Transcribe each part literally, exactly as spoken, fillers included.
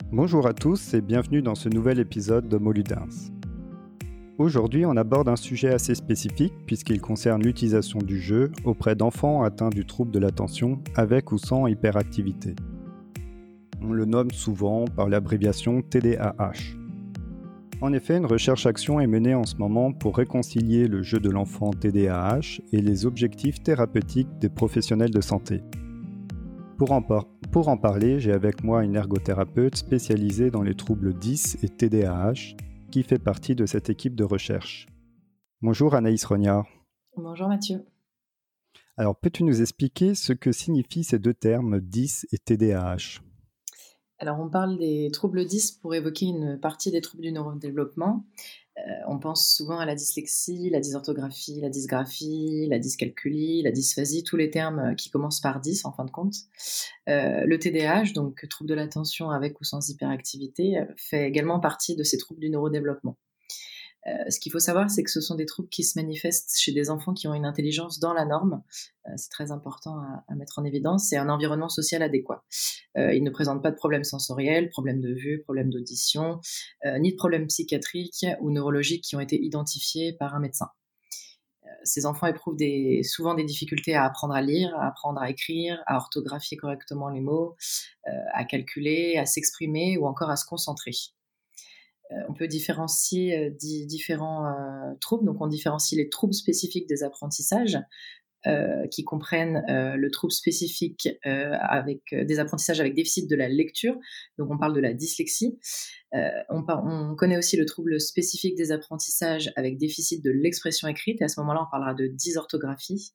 Bonjour à tous et bienvenue dans ce nouvel épisode de Moludins. Aujourd'hui, on aborde un sujet assez spécifique puisqu'il concerne l'utilisation du jeu auprès d'enfants atteints du trouble de l'attention avec ou sans hyperactivité. On le nomme souvent par l'abréviation T D A H. En effet, une recherche-action est menée en ce moment pour réconcilier le jeu de l'enfant T D A H et les objectifs thérapeutiques des professionnels de santé. Pour en, par- pour en parler, j'ai avec moi une ergothérapeute spécialisée dans les troubles dys et T D A H qui fait partie de cette équipe de recherche. Bonjour Anaïs Rognard. Bonjour Mathieu. Alors, peux-tu nous expliquer ce que signifient ces deux termes dys et T D A H ? Alors on parle des troubles dys pour évoquer une partie des troubles du neurodéveloppement. Euh, on pense souvent à la dyslexie, la dysorthographie, la dysgraphie, la dyscalculie, la dysphasie, tous les termes qui commencent par dys en fin de compte. Euh, le T D A H, donc trouble de l'attention avec ou sans hyperactivité, fait également partie de ces troubles du neurodéveloppement. Euh, ce qu'il faut savoir, c'est que ce sont des troubles qui se manifestent chez des enfants qui ont une intelligence dans la norme. Euh, c'est très important à, à mettre en évidence. Et un environnement social adéquat. Euh, ils ne présentent pas de problèmes sensoriels, problèmes de vue, problèmes d'audition, euh, ni de problèmes psychiatriques ou neurologiques qui ont été identifiés par un médecin. Euh, ces enfants éprouvent des, souvent des difficultés à apprendre à lire, à apprendre à écrire, à orthographier correctement les mots, euh, à calculer, à s'exprimer ou encore à se concentrer. On peut différencier euh, di- différents euh, troubles. Donc, on différencie les troubles spécifiques des apprentissages, euh, qui comprennent euh, le trouble spécifique euh, avec euh, des apprentissages avec déficit de la lecture. Donc, on parle de la dyslexie. Euh, on, par- on connaît aussi le trouble spécifique des apprentissages avec déficit de l'expression écrite. Et à ce moment-là, on parlera de dysorthographie.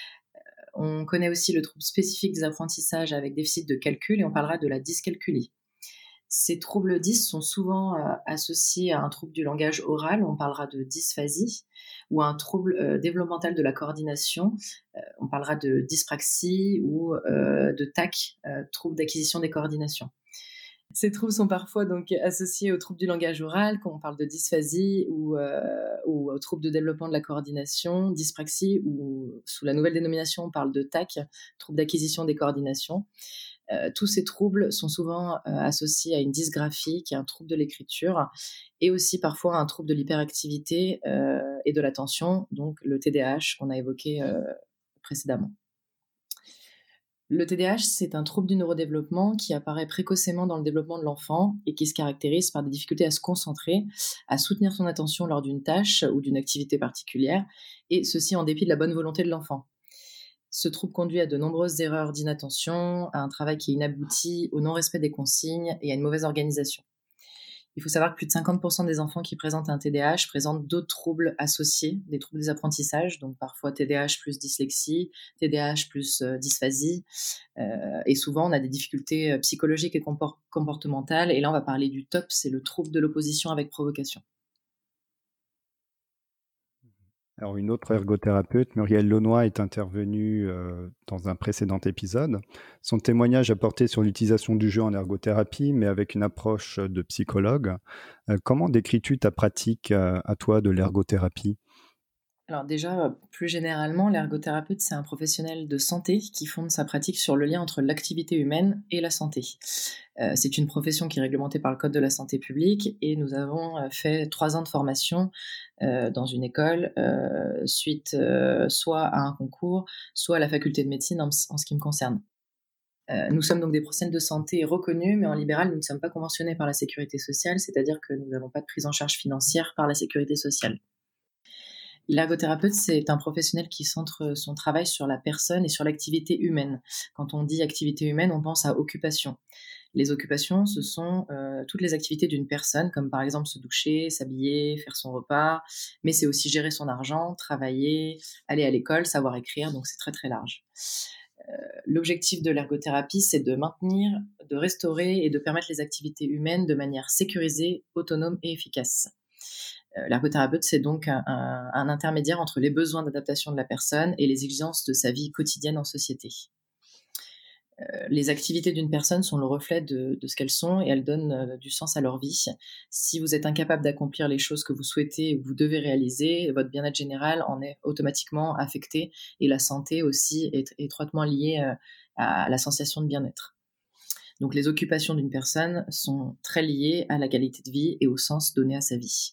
On connaît aussi le trouble spécifique des apprentissages avec déficit de calcul et on parlera de la dyscalculie. Ces troubles dys sont souvent euh, associés à un trouble du langage oral, on parlera de dysphasie, ou à un trouble euh, développemental de la coordination, euh, on parlera de dyspraxie ou euh, de T A C, euh, trouble d'acquisition des coordinations. Ces troubles sont parfois donc associés aux troubles du langage oral, quand on parle de dysphasie, ou, euh, ou aux troubles de développement de la coordination, dyspraxie, ou sous la nouvelle dénomination, on parle de T A C, trouble d'acquisition des coordinations. Euh, tous ces troubles sont souvent euh, associés à une dysgraphie, qui est un trouble de l'écriture, et aussi parfois à un trouble de l'hyperactivité euh, et de l'attention, donc le T D A H qu'on a évoqué euh, précédemment. Le T D A H, c'est un trouble du neurodéveloppement qui apparaît précocement dans le développement de l'enfant et qui se caractérise par des difficultés à se concentrer, à soutenir son attention lors d'une tâche ou d'une activité particulière, et ceci en dépit de la bonne volonté de l'enfant. Ce trouble conduit à de nombreuses erreurs d'inattention, à un travail qui est inabouti, au non-respect des consignes et à une mauvaise organisation. Il faut savoir que plus de cinquante pour cent des enfants qui présentent un T D A H présentent d'autres troubles associés, des troubles des apprentissages, donc parfois T D A H plus dyslexie, T D A H plus euh, dysphasie, euh, et souvent on a des difficultés euh, psychologiques et compor- comportementales, et là on va parler du T O P, c'est le trouble de l'opposition avec provocation. Alors, une autre ergothérapeute, Muriel Launois, est intervenue euh, dans un précédent épisode. Son témoignage a porté sur l'utilisation du jeu en ergothérapie, mais avec une approche de psychologue. Euh, comment décris-tu ta pratique euh, à toi de l'ergothérapie ? Alors déjà, plus généralement, l'ergothérapeute, c'est un professionnel de santé qui fonde sa pratique sur le lien entre l'activité humaine et la santé. Euh, c'est une profession qui est réglementée par le Code de la santé publique et nous avons euh, fait trois ans de formation euh, dans une école, euh, suite euh, soit à un concours, soit à la faculté de médecine en, en ce qui me concerne. Euh, nous sommes donc des professionnels de santé reconnus, mais en libéral, nous ne sommes pas conventionnés par la sécurité sociale, c'est-à-dire que nous n'avons pas de prise en charge financière par la sécurité sociale. L'ergothérapeute, c'est un professionnel qui centre son travail sur la personne et sur l'activité humaine. Quand on dit activité humaine, on pense à occupation. Les occupations, ce sont euh, toutes les activités d'une personne, comme par exemple se doucher, s'habiller, faire son repas, mais c'est aussi gérer son argent, travailler, aller à l'école, savoir écrire, donc c'est très très large. Euh, l'objectif de l'ergothérapie, c'est de maintenir, de restaurer et de permettre les activités humaines de manière sécurisée, autonome et efficace. L'ergothérapeute, c'est donc un, un, un intermédiaire entre les besoins d'adaptation de la personne et les exigences de sa vie quotidienne en société. Euh, les activités d'une personne sont le reflet de, de ce qu'elles sont et elles donnent euh, du sens à leur vie. Si vous êtes incapable d'accomplir les choses que vous souhaitez ou que vous devez réaliser, votre bien-être général en est automatiquement affecté et la santé aussi est étroitement liée euh, à la sensation de bien-être. Donc les occupations d'une personne sont très liées à la qualité de vie et au sens donné à sa vie.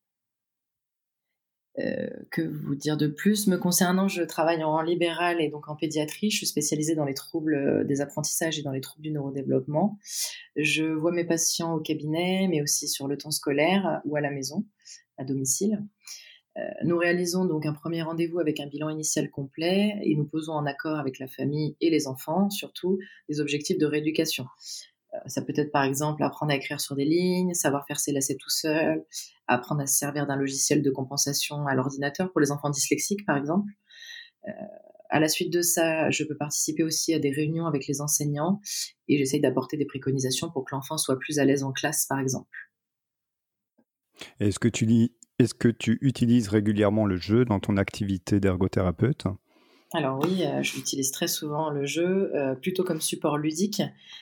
Euh, que vous dire de plus? Me concernant, je travaille en libéral et donc en pédiatrie. Je suis spécialisée dans les troubles des apprentissages et dans les troubles du neurodéveloppement. Je vois mes patients au cabinet, mais aussi sur le temps scolaire ou à la maison, à domicile. Euh, nous réalisons donc un premier rendez-vous avec un bilan initial complet et nous posons en accord avec la famille et les enfants, surtout, des objectifs de rééducation. Ça peut être par exemple apprendre à écrire sur des lignes, savoir faire ses lacets tout seul, apprendre à se servir d'un logiciel de compensation à l'ordinateur pour les enfants dyslexiques par exemple. Euh, à la suite de ça, je peux participer aussi à des réunions avec les enseignants et j'essaye d'apporter des préconisations pour que l'enfant soit plus à l'aise en classe par exemple. Est-ce que tu lis, est-ce que tu utilises régulièrement le jeu dans ton activité d'ergothérapeute ? Alors oui, euh, j'utilise très souvent le jeu, euh, plutôt comme support ludique,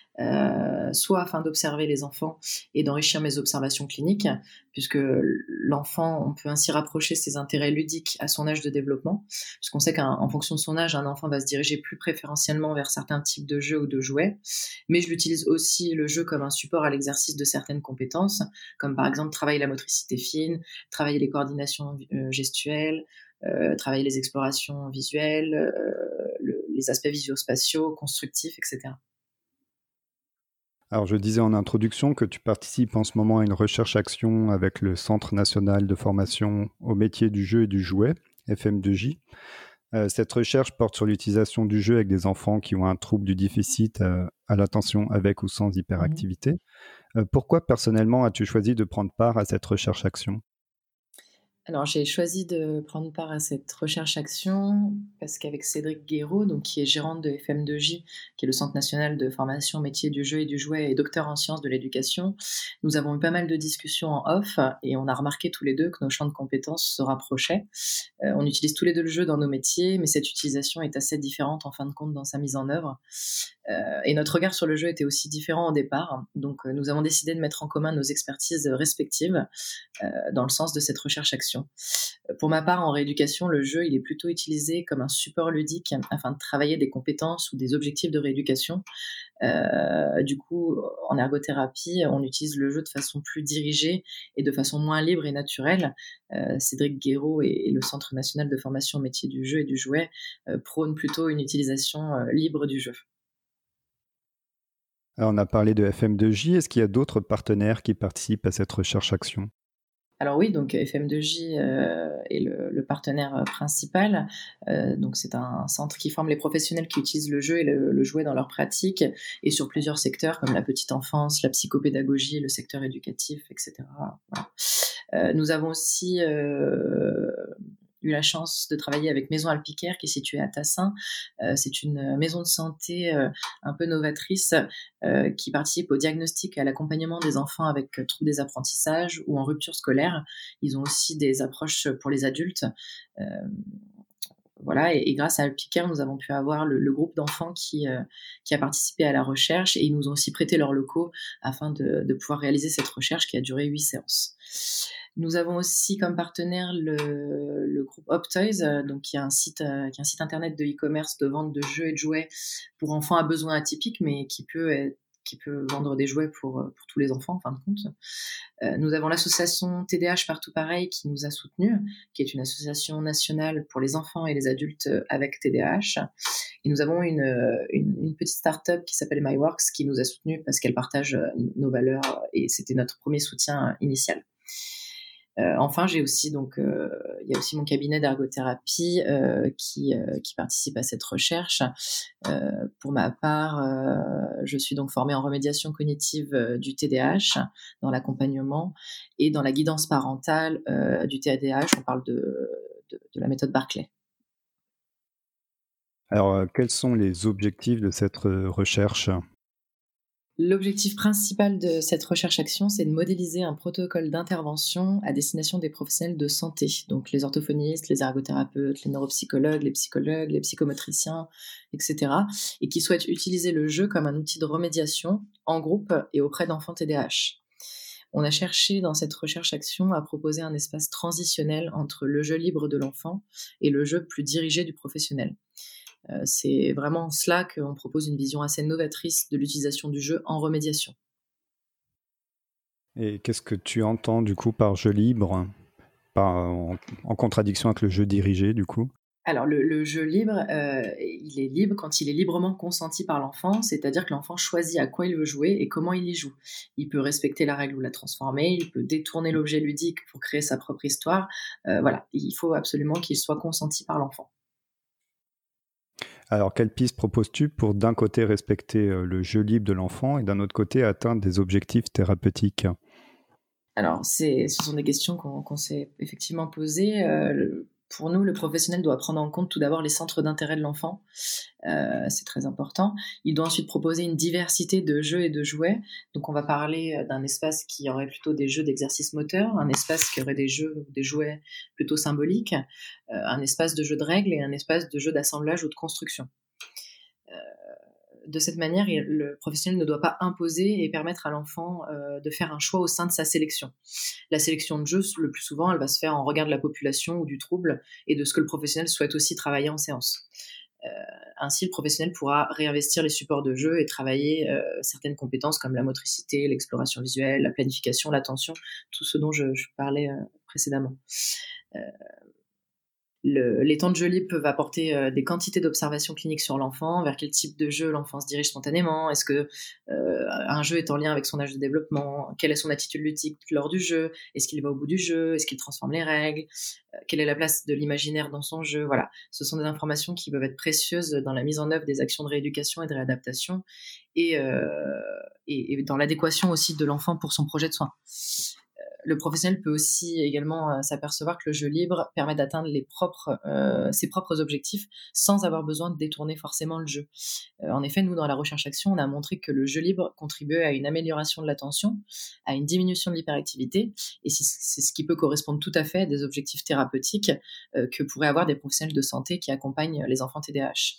euh, soit afin d'observer les enfants et d'enrichir mes observations cliniques, puisque l'enfant, on peut ainsi rapprocher ses intérêts ludiques à son âge de développement, puisqu'on sait qu'en fonction de son âge, un enfant va se diriger plus préférentiellement vers certains types de jeux ou de jouets, mais je l'utilise aussi le jeu comme un support à l'exercice de certaines compétences, comme par exemple travailler la motricité fine, travailler les coordinations euh, gestuelles, Euh, travailler les explorations visuelles, euh, le, les aspects visuospatiaux, constructifs, et cetera. Alors, je disais en introduction que tu participes en ce moment à une recherche-action avec le Centre national de formation au métier du jeu et du jouet, F M deux J. Euh, cette recherche porte sur l'utilisation du jeu avec des enfants qui ont un trouble du déficit euh, à l'attention avec ou sans hyperactivité. Mmh. Euh, pourquoi, personnellement, as-tu choisi de prendre part à cette recherche-action ? Alors, j'ai choisi de prendre part à cette recherche-action parce qu'avec Cédric Guéraud, donc, qui est gérante de F M deux J, qui est le Centre national de formation métier du jeu et du jouet et docteur en sciences de l'éducation, nous avons eu pas mal de discussions en off et on a remarqué tous les deux que nos champs de compétences se rapprochaient. Euh, on utilise tous les deux le jeu dans nos métiers, mais cette utilisation est assez différente en fin de compte dans sa mise en œuvre. Euh, et notre regard sur le jeu était aussi différent au départ. Donc, euh, nous avons décidé de mettre en commun nos expertises respectives euh, dans le sens de cette recherche-action. Pour ma part, en rééducation, le jeu, il est plutôt utilisé comme un support ludique afin de travailler des compétences ou des objectifs de rééducation. Euh, du coup, en ergothérapie, on utilise le jeu de façon plus dirigée et de façon moins libre et naturelle. Euh, Cédric Guéraud et, et le Centre national de formation au métier du jeu et du jouet euh, prônent plutôt une utilisation euh, libre du jeu. Alors, on a parlé de F M deux J. Est-ce qu'il y a d'autres partenaires qui participent à cette recherche-action ? Alors oui, donc F M deux J euh, est le, le partenaire principal. Euh, donc c'est un centre qui forme les professionnels qui utilisent le jeu et le, le jouet dans leur pratique et sur plusieurs secteurs comme la petite enfance, la psychopédagogie, le secteur éducatif, et cetera. Voilà. Euh, nous avons aussi euh, eu la chance de travailler avec Maison Alpicaire qui est située à Tassin. Euh, c'est une maison de santé euh, un peu novatrice euh, qui participe au diagnostic et à l'accompagnement des enfants avec euh, troubles des apprentissages ou en rupture scolaire. Ils ont aussi des approches pour les adultes. Euh, Voilà, et, et grâce à Alpicaire, nous avons pu avoir le, le groupe d'enfants qui, euh, qui a participé à la recherche et ils nous ont aussi prêté leurs locaux afin de, de pouvoir réaliser cette recherche qui a duré huit séances. Nous avons aussi comme partenaire le, le groupe Optoys, euh, donc qui est un site, euh, qui est un site internet de e-commerce de vente de jeux et de jouets pour enfants à besoins atypiques, mais qui peut être qui peut vendre des jouets pour, pour tous les enfants, en fin de compte. Euh, nous avons l'association T D A H Partout Pareil qui nous a soutenus, qui est une association nationale pour les enfants et les adultes avec T D A H. Et nous avons une, une, une petite start-up qui s'appelle MyWorks qui nous a soutenus parce qu'elle partage nos valeurs et c'était notre premier soutien initial. Euh, enfin, j'ai aussi donc, euh, il y a aussi mon cabinet d'ergothérapie euh, qui euh, qui participe à cette recherche. Euh, pour ma part, euh, je suis donc formée en remédiation cognitive euh, du T D A H, dans l'accompagnement et dans la guidance parentale euh, du T D A H. On parle de, de de la méthode Barclay. Alors, euh, quels sont les objectifs de cette recherche ? L'objectif principal de cette recherche-action, c'est de modéliser un protocole d'intervention à destination des professionnels de santé, donc les orthophonistes, les ergothérapeutes, les neuropsychologues, les psychologues, les psychomotriciens, et cetera, et qui souhaitent utiliser le jeu comme un outil de remédiation en groupe et auprès d'enfants T D A H. On a cherché dans cette recherche-action à proposer un espace transitionnel entre le jeu libre de l'enfant et le jeu plus dirigé du professionnel. Euh, c'est vraiment en cela qu'on propose une vision assez novatrice de l'utilisation du jeu en remédiation. Et qu'est-ce que tu entends du coup par jeu libre, par, en, en contradiction avec le jeu dirigé du coup? Alors le, le jeu libre, euh, il est libre quand il est librement consenti par l'enfant, c'est-à-dire que l'enfant choisit à quoi il veut jouer et comment il y joue. Il peut respecter la règle ou la transformer, il peut détourner l'objet ludique pour créer sa propre histoire. Euh, voilà, il faut absolument qu'il soit consenti par l'enfant. Alors, quelle piste proposes-tu pour d'un côté respecter euh, le jeu libre de l'enfant et d'un autre côté atteindre des objectifs thérapeutiques? Alors, c'est, ce sont des questions qu'on, qu'on s'est effectivement posées. Euh, le- pour nous, le professionnel doit prendre en compte tout d'abord les centres d'intérêt de l'enfant. Euh, c'est très important. Il doit ensuite proposer une diversité de jeux et de jouets. Donc, on va parler euh, d'un espace qui aurait plutôt des jeux d'exercice moteur, un espace qui aurait des jeux ou des jouets plutôt symboliques, euh, un espace de jeu de règles et un espace de jeu d'assemblage ou de construction. De cette manière, le professionnel ne doit pas imposer et permettre à l'enfant euh, de faire un choix au sein de sa sélection. La sélection de jeux, le plus souvent, elle va se faire en regard de la population ou du trouble et de ce que le professionnel souhaite aussi travailler en séance. Euh, ainsi, le professionnel pourra réinvestir les supports de jeu et travailler euh, certaines compétences comme la motricité, l'exploration visuelle, la planification, l'attention, tout ce dont je, je parlais euh, précédemment. Euh, Le, les temps de jeu libre peuvent apporter euh, des quantités d'observations cliniques sur l'enfant, vers quel type de jeu l'enfant se dirige spontanément, est-ce que euh, un jeu est en lien avec son âge de développement, quelle est son attitude ludique lors du jeu, est-ce qu'il va au bout du jeu, est-ce qu'il transforme les règles, euh, quelle est la place de l'imaginaire dans son jeu, voilà. Ce sont des informations qui peuvent être précieuses dans la mise en œuvre des actions de rééducation et de réadaptation et, euh, et, et dans l'adéquation aussi de l'enfant pour son projet de soins. Le professionnel peut aussi également euh, s'apercevoir que le jeu libre permet d'atteindre les propres, euh, ses propres objectifs sans avoir besoin de détourner forcément le jeu. Euh, en effet, nous, dans la recherche-action, on a montré que le jeu libre contribuait à une amélioration de l'attention, à une diminution de l'hyperactivité, et c'est, c'est ce qui peut correspondre tout à fait à des objectifs thérapeutiques euh, que pourraient avoir des professionnels de santé qui accompagnent les enfants T D A H.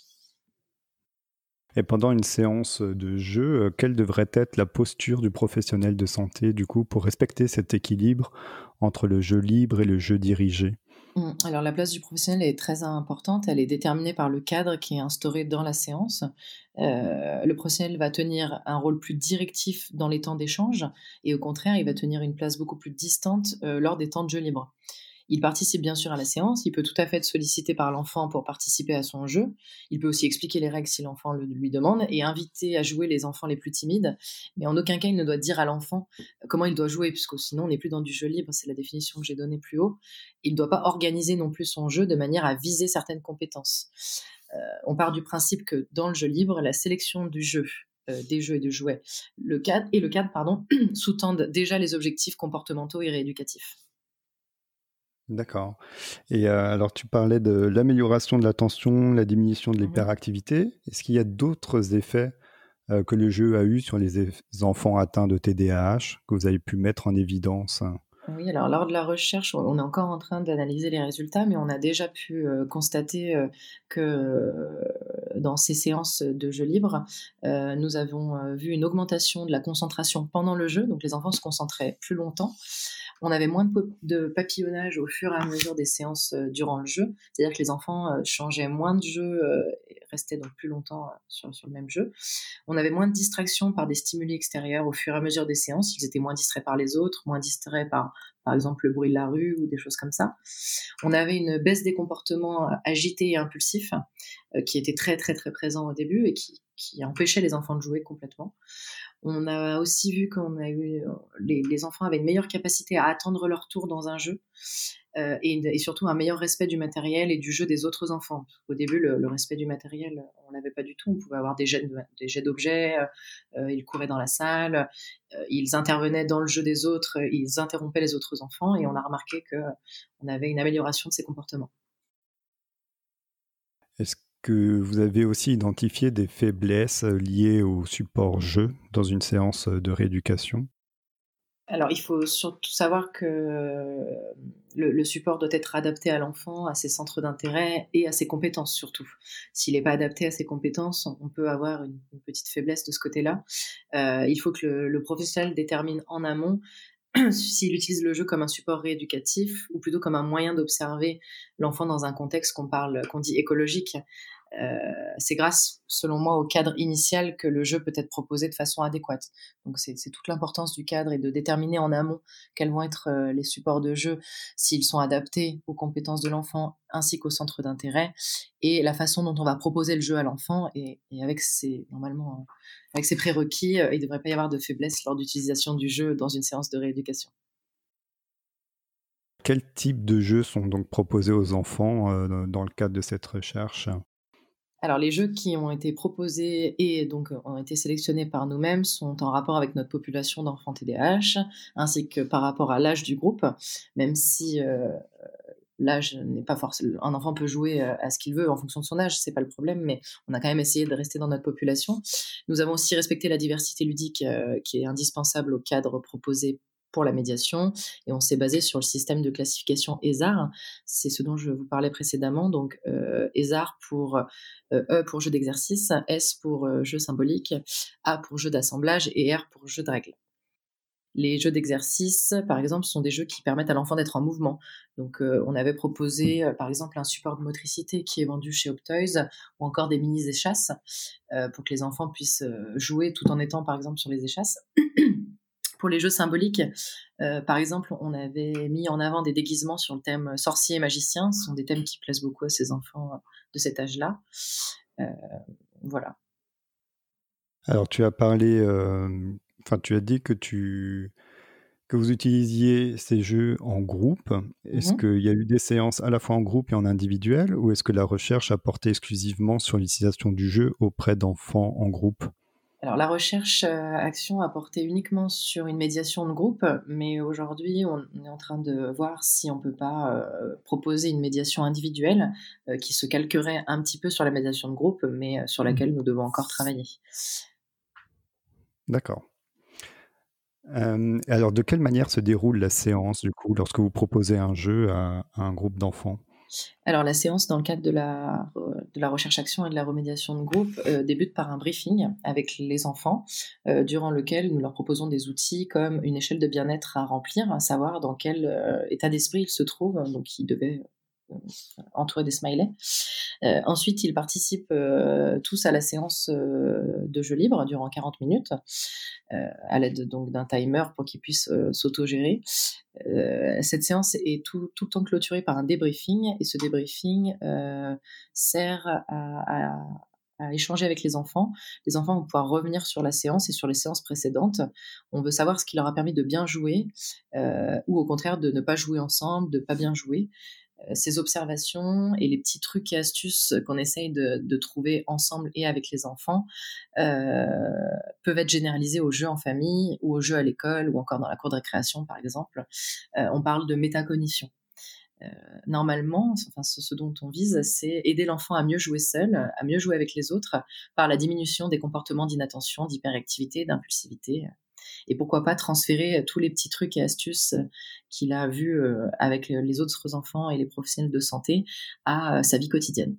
Et pendant une séance de jeu, euh, quelle devrait être la posture du professionnel de santé, du coup, pour respecter cet équilibre entre le jeu libre et le jeu dirigé? Alors la place du professionnel est très importante, elle est déterminée par le cadre qui est instauré dans la séance. Euh, le professionnel va tenir un rôle plus directif dans les temps d'échange et au contraire, il va tenir une place beaucoup plus distante euh, lors des temps de jeu libre. Il participe bien sûr à la séance, il peut tout à fait être sollicité par l'enfant pour participer à son jeu. Il peut aussi expliquer les règles si l'enfant le lui demande et inviter à jouer les enfants les plus timides. Mais en aucun cas, il ne doit dire à l'enfant comment il doit jouer, puisque sinon on n'est plus dans du jeu libre, c'est la définition que j'ai donnée plus haut. Il ne doit pas organiser non plus son jeu de manière à viser certaines compétences. Euh, on part du principe que dans le jeu libre, la sélection du jeu, euh, des jeux et de jouets, le cadre, et le cadre pardon, sous-tendent déjà les objectifs comportementaux et rééducatifs. D'accord. Et euh, alors, tu parlais de l'amélioration de l'attention, la diminution de Mmh. l'hyperactivité. Est-ce qu'il y a d'autres effets euh, que le jeu a eu sur les eff- enfants atteints de T D A H que vous avez pu mettre en évidence? Oui, alors lors de la recherche, on est encore en train d'analyser les résultats, mais on a déjà pu euh, constater euh, que euh, dans ces séances de jeu libre, euh, nous avons euh, vu une augmentation de la concentration pendant le jeu, donc les enfants se concentraient plus longtemps. On avait moins de, po- de papillonnage au fur et à mesure des séances euh, durant le jeu, c'est-à-dire que les enfants euh, changeaient moins de jeu euh, et restaient donc plus longtemps euh, sur, sur le même jeu. On avait moins de distractions par des stimuli extérieurs au fur et à mesure des séances. Ils étaient moins distraits par les autres, moins distraits par, par exemple, le bruit de la rue ou des choses comme ça. On avait une baisse des comportements agités et impulsifs euh, qui était très, très, très présent au début et qui, qui empêchait les enfants de jouer complètement. On a aussi vu qu'on a eu les, les enfants avaient une meilleure capacité à attendre leur tour dans un jeu euh, et, et surtout un meilleur respect du matériel et du jeu des autres enfants. Au début, le, le respect du matériel, on l'avait pas du tout. On pouvait avoir des jets, de, des jets d'objets, euh, ils couraient dans la salle, euh, ils intervenaient dans le jeu des autres, ils interrompaient les autres enfants et on a remarqué que on avait une amélioration de ces comportements. Est-ce que vous avez aussi identifié des faiblesses euh, liées au support jeu dans une séance de rééducation? Alors, il faut surtout savoir que le, le support doit être adapté à l'enfant, à ses centres d'intérêt et à ses compétences surtout. S'il n'est pas adapté à ses compétences, on peut avoir une, une petite faiblesse de ce côté-là. Euh, il faut que le, le professionnel détermine en amont s'il utilise le jeu comme un support rééducatif ou plutôt comme un moyen d'observer l'enfant dans un contexte qu'on parle, qu'on dit écologique. Euh, c'est grâce, selon moi, au cadre initial que le jeu peut être proposé de façon adéquate. Donc c'est, c'est toute l'importance du cadre et de déterminer en amont quels vont être euh, les supports de jeu, s'ils sont adaptés aux compétences de l'enfant ainsi qu'au centre d'intérêt, et la façon dont on va proposer le jeu à l'enfant. Et, et avec ses, normalement, euh, avec ses prérequis, euh, il ne devrait pas y avoir de faiblesse lors d'utilisation du jeu dans une séance de rééducation. Quels types de jeux sont donc proposés aux enfants euh, dans le cadre de cette recherche ? Alors, les jeux qui ont été proposés et donc ont été sélectionnés par nous-mêmes sont en rapport avec notre population d'enfants T D A H, ainsi que par rapport à l'âge du groupe, même si euh, l'âge n'est pas forcément... Un enfant peut jouer à ce qu'il veut en fonction de son âge, c'est pas le problème, mais on a quand même essayé de rester dans notre population. Nous avons aussi respecté la diversité ludique euh, qui est indispensable au cadre proposé pour la médiation, et on s'est basé sur le système de classification E S A R, c'est ce dont je vous parlais précédemment, donc euh, E S A R pour euh, E pour jeu d'exercice, S pour euh, jeu symbolique, A pour jeu d'assemblage et R pour jeu de règles. Les jeux d'exercice, par exemple, sont des jeux qui permettent à l'enfant d'être en mouvement. Donc, euh, on avait proposé, euh, par exemple, un support de motricité qui est vendu chez Optoys, ou encore des mini-échasses, euh, pour que les enfants puissent euh, jouer tout en étant, par exemple, sur les échasses. Pour les jeux symboliques, euh, par exemple, on avait mis en avant des déguisements sur le thème sorcier et magicien. Ce sont des thèmes qui plaisent beaucoup à ces enfants de cet âge-là. Euh, voilà. Alors, tu as parlé, euh, enfin, tu as dit que tu que vous utilisiez ces jeux en groupe. Est-ce Mm-hmm. qu'il y a eu des séances à la fois en groupe et en individuel, ou est-ce que la recherche a porté exclusivement sur l'utilisation du jeu auprès d'enfants en groupe ? Alors, la recherche euh, action a porté uniquement sur une médiation de groupe, mais aujourd'hui, on est en train de voir si on ne peut pas euh, proposer une médiation individuelle euh, qui se calquerait un petit peu sur la médiation de groupe, mais euh, sur laquelle nous devons encore travailler. D'accord. Euh, alors, de quelle manière se déroule la séance, du coup, lorsque vous proposez un jeu à, à un groupe d'enfants ? Alors, la séance, dans le cadre de la, de la recherche-action et de la remédiation de groupe, euh, débute par un briefing avec les enfants, euh, durant lequel nous leur proposons des outils comme une échelle de bien-être à remplir, à savoir dans quel euh, état d'esprit ils se trouvent. Donc, ils devaient euh, entourer des smileys. Euh, ensuite, ils participent euh, tous à la séance euh, de jeu libre durant quarante minutes, euh, à l'aide donc d'un timer pour qu'ils puissent euh, s'auto-gérer. Euh, cette séance est tout, tout le temps clôturée par un débriefing, et ce débriefing euh, sert à, à, à échanger avec les enfants. Les enfants vont pouvoir revenir sur la séance et sur les séances précédentes. On veut savoir ce qui leur a permis de bien jouer, euh, ou au contraire de ne pas jouer ensemble, de pas bien jouer. Ces observations et les petits trucs et astuces qu'on essaye de, de trouver ensemble et avec les enfants euh, peuvent être généralisés aux jeux en famille ou aux jeux à l'école ou encore dans la cour de récréation, par exemple. Euh, on parle de métacognition. Euh, normalement, enfin, ce, ce dont on vise, c'est aider l'enfant à mieux jouer seul, à mieux jouer avec les autres, par la diminution des comportements d'inattention, d'hyperactivité, d'impulsivité. Et pourquoi pas transférer tous les petits trucs et astuces qu'il a vus avec les autres enfants et les professionnels de santé à sa vie quotidienne.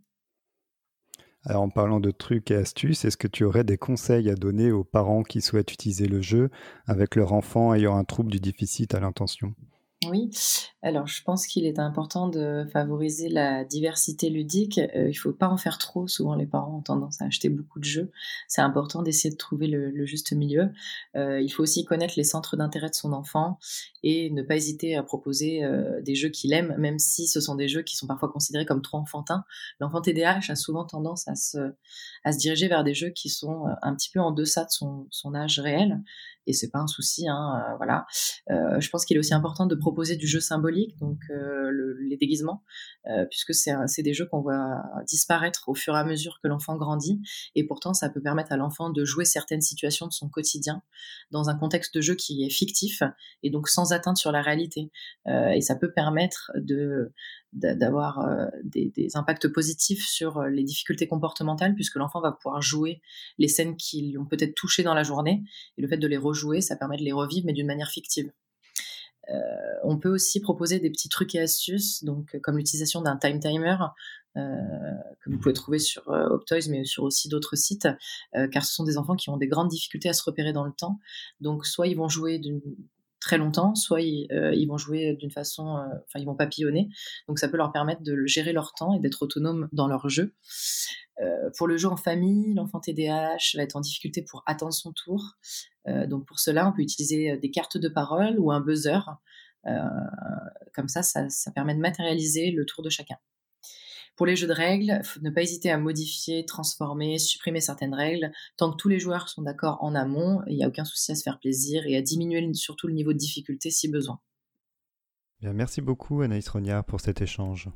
Alors, en parlant de trucs et astuces, est-ce que tu aurais des conseils à donner aux parents qui souhaitent utiliser le jeu avec leur enfant ayant un trouble du déficit à l'attention ? Oui, alors je pense qu'il est important de favoriser la diversité ludique. Euh, il ne faut pas en faire trop. Souvent, les parents ont tendance à acheter beaucoup de jeux. C'est important d'essayer de trouver le, le juste milieu. Euh, il faut aussi connaître les centres d'intérêt de son enfant et ne pas hésiter à proposer euh, des jeux qu'il aime, même si ce sont des jeux qui sont parfois considérés comme trop enfantins. L'enfant T D A H a souvent tendance à se, à se diriger vers des jeux qui sont un petit peu en deçà de son, son âge réel. Et c'est pas un souci, hein, euh, voilà. Euh, je pense qu'il est aussi important de proposer du jeu symbolique, donc euh, le, les déguisements, euh, puisque c'est, un, c'est des jeux qu'on voit disparaître au fur et à mesure que l'enfant grandit, et pourtant ça peut permettre à l'enfant de jouer certaines situations de son quotidien dans un contexte de jeu qui est fictif et donc sans atteinte sur la réalité. Euh, et ça peut permettre de d'avoir euh, des, des impacts positifs sur les difficultés comportementales, puisque l'enfant va pouvoir jouer les scènes qui l'ont peut-être touché dans la journée, et le fait de les rejouer, ça permet de les revivre, mais d'une manière fictive. Euh, on peut aussi proposer des petits trucs et astuces, donc comme l'utilisation d'un time timer, euh, que vous pouvez trouver sur euh, Optoys, mais sur aussi d'autres sites, euh, car ce sont des enfants qui ont des grandes difficultés à se repérer dans le temps. Donc soit ils vont jouer d'une très longtemps, soit ils, euh, ils vont jouer d'une façon, enfin euh, ils vont papillonner. Donc ça peut leur permettre de gérer leur temps et d'être autonomes dans leur jeu. Euh, pour le jeu en famille, l'enfant T D A H va être en difficulté pour attendre son tour. Euh, donc pour cela, on peut utiliser des cartes de parole ou un buzzer. Euh, comme ça, ça, ça permet de matérialiser le tour de chacun. Pour les jeux de règles, faut ne pas hésiter à modifier, transformer, supprimer certaines règles. Tant que tous les joueurs sont d'accord en amont, il n'y a aucun souci à se faire plaisir et à diminuer surtout le niveau de difficulté si besoin. Bien, merci beaucoup Anaïs Rognard pour cet échange.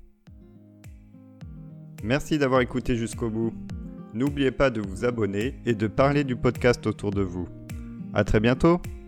Merci d'avoir écouté jusqu'au bout. N'oubliez pas de vous abonner et de parler du podcast autour de vous. À très bientôt!